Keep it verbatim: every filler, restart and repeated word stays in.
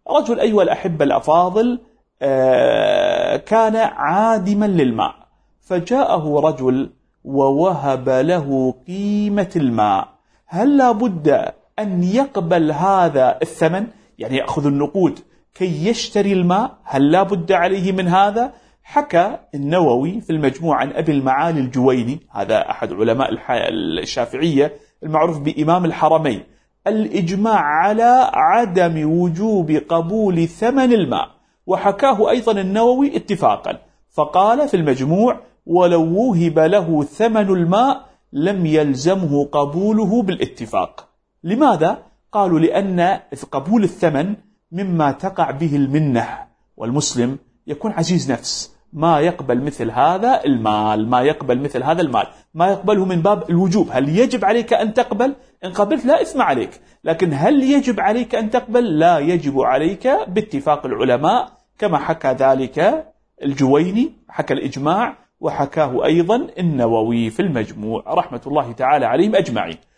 رجل أيها الأحبة الأفاضل كان عادما للماء، فجاءه رجل ووهب له قيمة الماء، هل لا بد أن يقبل هذا الثمن؟ يعني يأخذ النقود كي يشتري الماء، هل لا بد عليه من هذا؟ حكى النووي في المجموع عن أبي المعالي الجويني، هذا أحد علماء الشافعية المعروف بإمام الحرمين، الإجماع على عدم وجوب قبول ثمن الماء، وحكاه أيضا النووي اتفاقا، فقال في المجموع: ولو وهب له ثمن الماء لم يلزمه قبوله بالاتفاق. لماذا؟ قالوا لأن قبول الثمن مما تقع به المنة، والمسلم يكون عزيز نفس، ما يقبل مثل هذا المال، ما يقبل مثل هذا المال، ما يقبله من باب الوجوب. هل يجب عليك أن تقبل؟ إن قبلت لا إثم عليك، لكن هل يجب عليك أن تقبل؟ لا يجب عليك باتفاق العلماء، كما حكى ذلك الجويني، حكى الإجماع، وحكاه أيضا النووي في المجموع رحمة الله تعالى عليهم أجمعين.